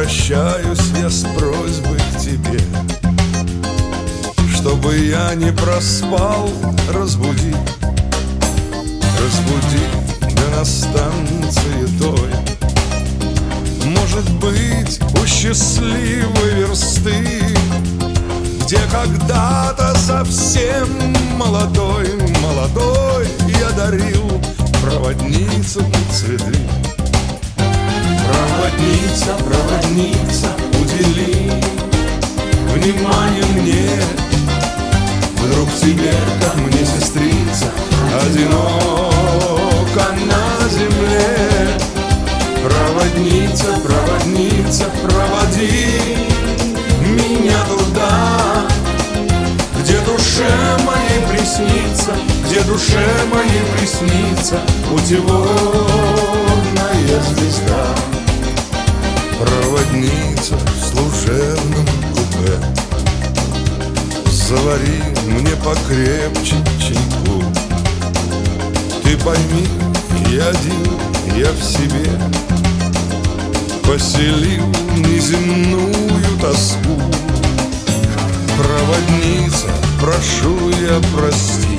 обращаюсь я с просьбой к тебе, чтобы я не проспал, разбуди, разбуди меня на станции той. Может быть, у счастливой версты, где когда-то совсем молодой, молодой я дарил проводницам цветы. Проводница, проводница, удели внимание мне, вдруг тебе, как мне, сестрица, одиноко на земле. Проводница, проводница, проводи меня туда, где душе моей приснится, где душе моей приснится путеводная звезда. Проводница в служебном купе, завари мне покрепче чайку. Ты пойми, я один, я в себе поселил неземную тоску. Проводница, прошу я, прости,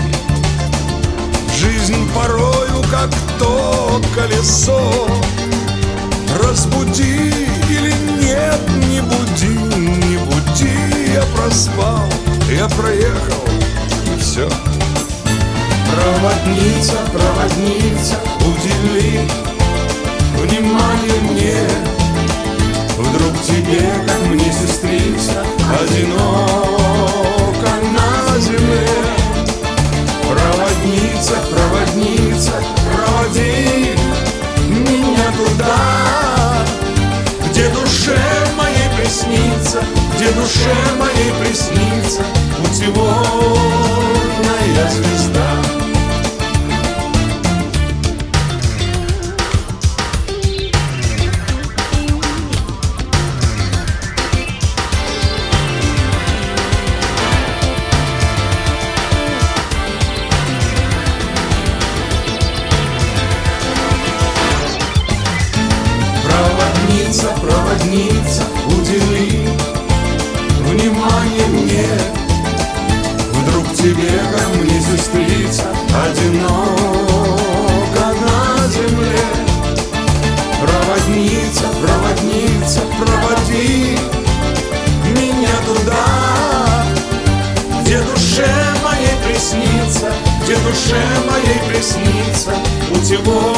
жизнь порою как то колесо. Разбуди или нет, не буди, не буди. Я проспал, я проехал, и все. Проводница, проводница, удели внимание мне, вдруг тебе, как мне, сестрица, одиноко на земле. Проводница, проводница, проводи меня туда, где душе моей приснится, где душе моей приснится путеводная звезда. Проводница, проводница, удели внимание мне, вдруг тебе, как мне, сестрица, одиноко на земле. Проводница, проводница, проводи меня туда, где душе моей приснится, где душе моей приснится путеводная